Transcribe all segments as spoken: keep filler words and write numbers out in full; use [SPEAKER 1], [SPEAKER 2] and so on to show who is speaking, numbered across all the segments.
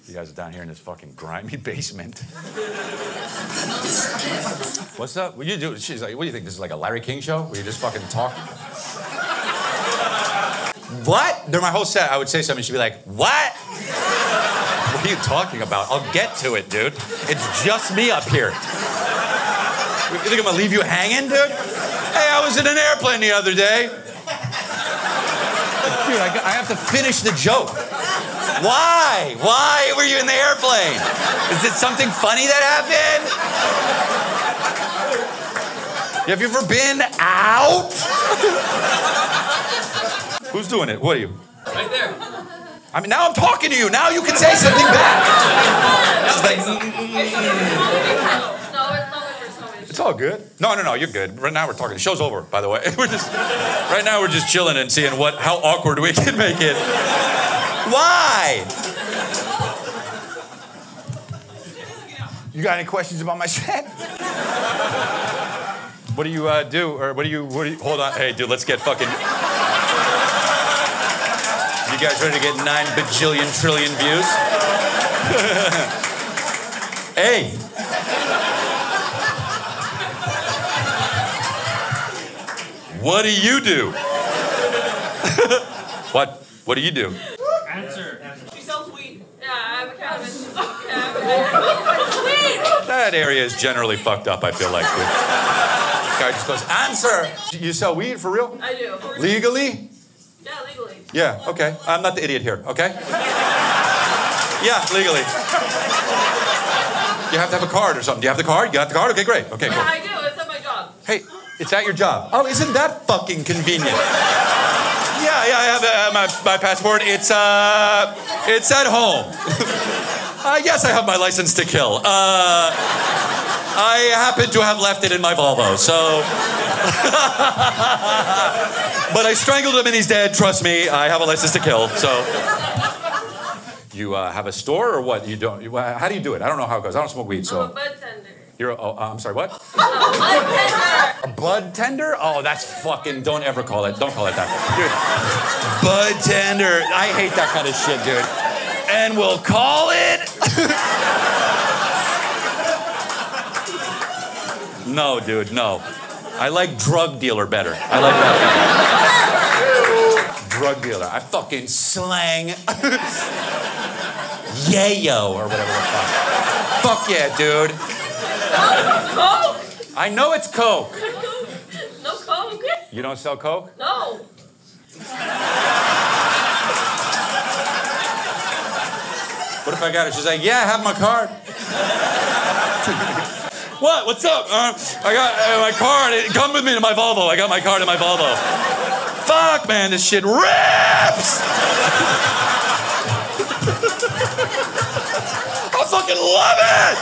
[SPEAKER 1] You guys are down here in this fucking grimy basement. What's up? What you do? She's like, what do you think? This is like a Larry King show where you just fucking talk? What? During my whole set, I would say something. She'd be like, what? What are you talking about? I'll get to it, dude. It's just me up here. You think I'm gonna leave you hanging, dude? Hey, I was in an airplane the other day. Dude, I, I have to finish the joke. Why? Why were you in the airplane? Is it something funny that happened? Have you ever been out? Who's doing it? What are you?
[SPEAKER 2] Right there.
[SPEAKER 1] I mean, now I'm talking to you. Now you can say something back. She's like, mm, mm, mm, mm. It's all good. No, no, no, you're good. Right now we're talking. The show's over, by the way. We're just right now we're just chilling and seeing what how awkward we can make it. Why? You got any questions about my set? What do you uh, do? Or what do you? What do you? Hold on. Hey, dude, let's get fucking. You guys ready to get nine bajillion trillion views? Hey. What do you do? What? What do you do?
[SPEAKER 2] Answer.
[SPEAKER 3] She sells weed. Yeah, I'm a cannabis. Yeah, weed.
[SPEAKER 1] That area is generally fucked up, I feel like. Dude. Guy just goes, answer. You sell weed for real?
[SPEAKER 3] I do. For
[SPEAKER 1] Legally?
[SPEAKER 3] Yeah, legally.
[SPEAKER 1] Yeah, okay. I'm not the idiot here, okay? Yeah, legally. You have to have a card or something. Do you have the card? You got the card? Okay, great. Okay, cool.
[SPEAKER 3] Yeah, I do. It's at my job.
[SPEAKER 1] Hey, it's at your job. Oh, isn't that fucking convenient? Yeah, yeah, I have uh, my, my passport. It's, uh, it's at home. uh, yes, I have my license to kill. Uh, I happen to have left it in my Volvo, so... But I strangled him and he's dead. Trust me, I have a license to kill, so... You uh, have a store or what? You don't? You, uh, how do you do it? I don't know how it goes. I don't smoke weed, so...
[SPEAKER 3] I'm a bud tender.
[SPEAKER 1] You're a, oh, uh, I'm sorry, what?
[SPEAKER 3] A bud tender.
[SPEAKER 1] A bud tender? Oh, that's fucking, don't ever call it, don't call it that. Dude, bud tender. I hate that kind of shit, dude. And we'll call it... No, dude, no. I like drug dealer better. I like that better. Drug dealer. I fucking slang... Yayo, or whatever the fuck. Fuck yeah, dude.
[SPEAKER 3] Coke?
[SPEAKER 1] I know it's Coke.
[SPEAKER 3] No Coke.
[SPEAKER 1] You don't sell Coke?
[SPEAKER 3] No.
[SPEAKER 1] What if I got it? She's like, yeah, I have my card. What? What's up? Uh, I got uh, my card. It, come with me to my Volvo. I got my card in my Volvo. Fuck, man, this shit rips! I fucking love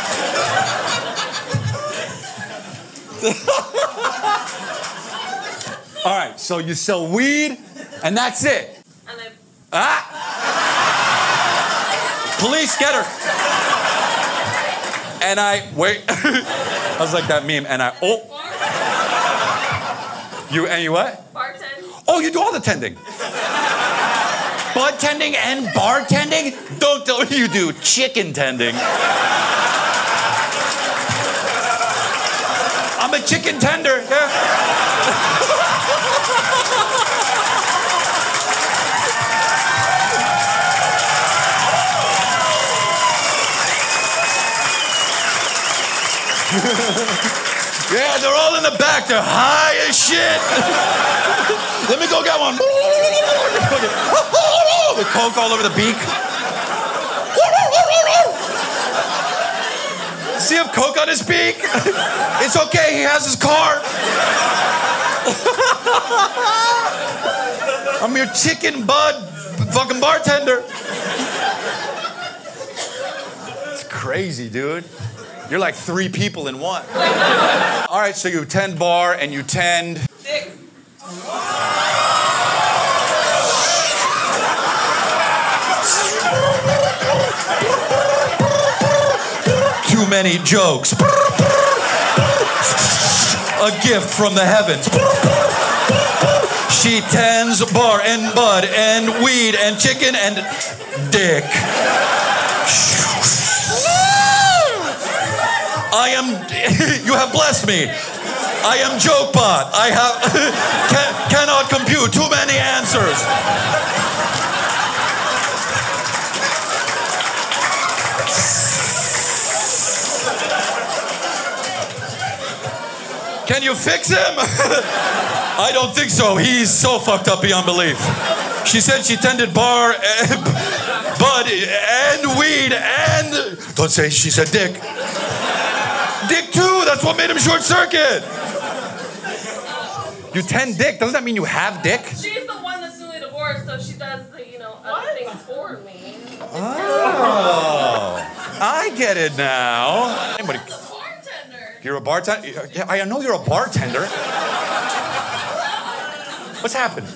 [SPEAKER 1] it! All right, so you sell weed, and that's it.
[SPEAKER 3] And I...
[SPEAKER 1] Ah! Police, get her. And I, wait. I was like that meme, and I, oh. You, and you what?
[SPEAKER 3] Bartend.
[SPEAKER 1] Oh, you do all the tending. Bud tending and bartending? Don't tell me you do chicken tending. I'm a chicken tender, yeah. Yeah, they're all in the back. They're high as shit. Let me go get one. With Coke all over the beak. See him Coke on his beak? It's okay, he has his card. I'm your chicken bud fucking bartender. It's crazy, dude. You're like three people in one. All right, so you tend bar and you tend...
[SPEAKER 3] Dick.
[SPEAKER 1] Too many jokes. A gift from the heavens. She tends bar and bud and weed and chicken and dick. I am, you have blessed me. I am JokeBot. I have, can, cannot compute too many answers. Can you fix him? I don't think so. He's so fucked up beyond belief. She said she tended bar, and, bud, and weed, and... Don't say she said dick. Dick too, that's what made him short circuit. You tend dick, doesn't that mean you have dick?
[SPEAKER 3] She's the one that's newly divorced, so she does the, you know, other things for me.
[SPEAKER 1] Oh, I get it now. Anybody... You're a bartender? Yeah, I know you're a bartender. What's happened?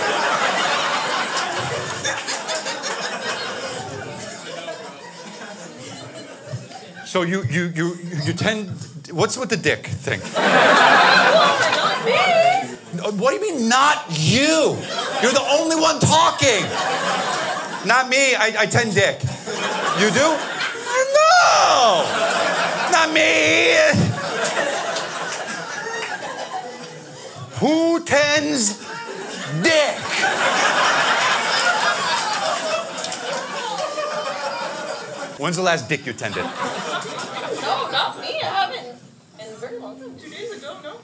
[SPEAKER 1] So you you you you tend. What's with the dick thing?
[SPEAKER 3] Not me.
[SPEAKER 1] What do you mean not you? You're the only one talking. Not me. I, I tend dick. You do? No. Not me. Who tends dick? When's the last dick you tended?
[SPEAKER 3] No, not me. I haven't in a very long time. Two days ago, no.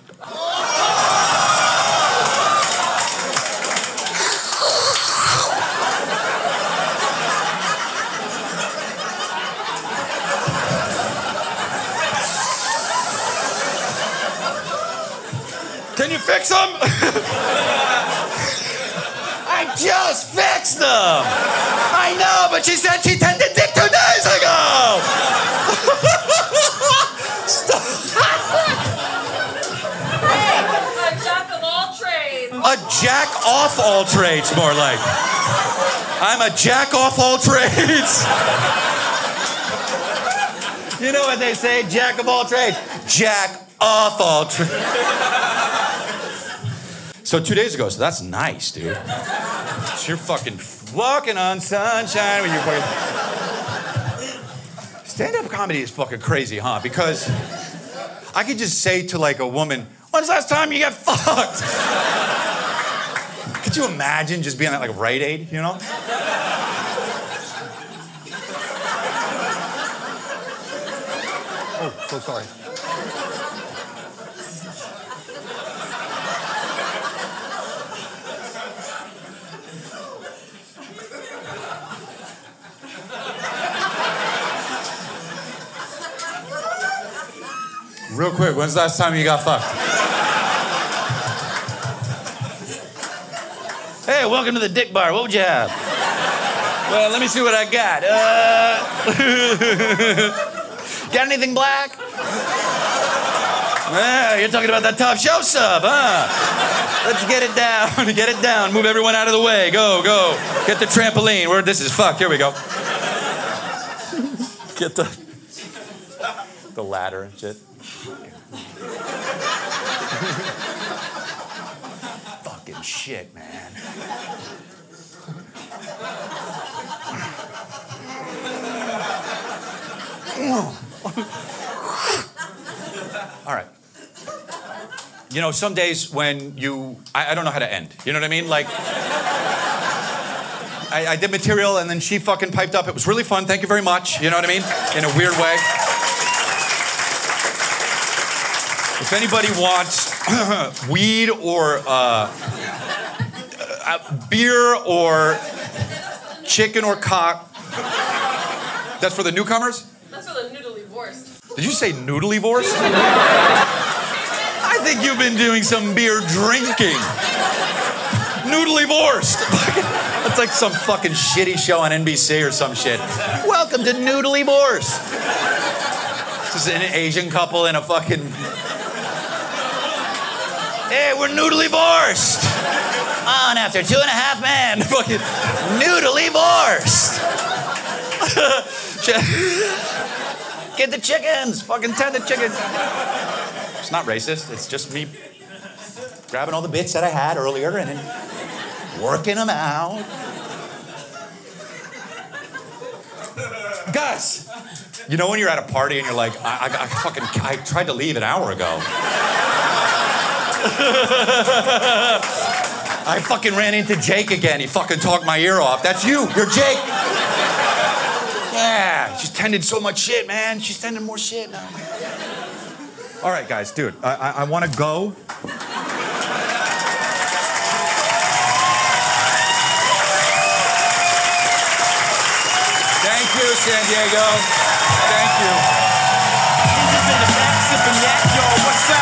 [SPEAKER 1] Can you fix them? I just fixed them. I know, but she said she tended dick two days ago. Stop.
[SPEAKER 3] A jack of all trades.
[SPEAKER 1] A jack off all trades, more like. I'm a jack off all trades. You know what they say, jack of all trades. Jack off all trades. So two days ago, so that's nice, dude. So you're fucking walking on sunshine when you're fucking... Stand-up comedy is fucking crazy, huh? Because I could just say to like a woman, when's the last time you got fucked? Could you imagine just being at like Rite Aid, you know? Oh, so sorry. Real quick, when's the last time you got fucked? Hey, welcome to the dick bar. What would you have? Well, let me see what I got. Uh... got anything black? Yeah, you're talking about that top shelf sub, huh? Let's get it down. Get it down. Move everyone out of the way. Go, go. Get the trampoline. Where this is fucked. Here we go. Get the the ladder and shit. Fucking shit, man. All right. You know, some days when you, I, I don't know how to end. You know what I mean? Like, I, I did material and then she fucking piped up. It was really fun. Thank you very much. You know what I mean? In a weird way. If anybody wants weed or uh, uh, beer or chicken or cock, that's for the newcomers?
[SPEAKER 3] That's for the noodly divorced.
[SPEAKER 1] Did you say noodly divorced? I think you've been doing some beer drinking. Noodly divorced. That's like some fucking shitty show on N B C or some shit. Welcome to Noodly divorced. This is an Asian couple in a fucking... Hey, we're noodly divorced. On after two and a half men. Fucking noodly divorced. Get the chickens. Fucking tend the chickens. It's not racist. It's just me grabbing all the bits that I had earlier and then working them out. Gus. You know when you're at a party and you're like, I, I, I fucking, I tried to leave an hour ago. I fucking ran into Jake again. He fucking talked my ear off. That's you. You're Jake. Yeah, she's tending so much shit, man. She's tending more shit now. All right, guys, dude, I, I, I want to go. Thank you, San Diego. Thank you.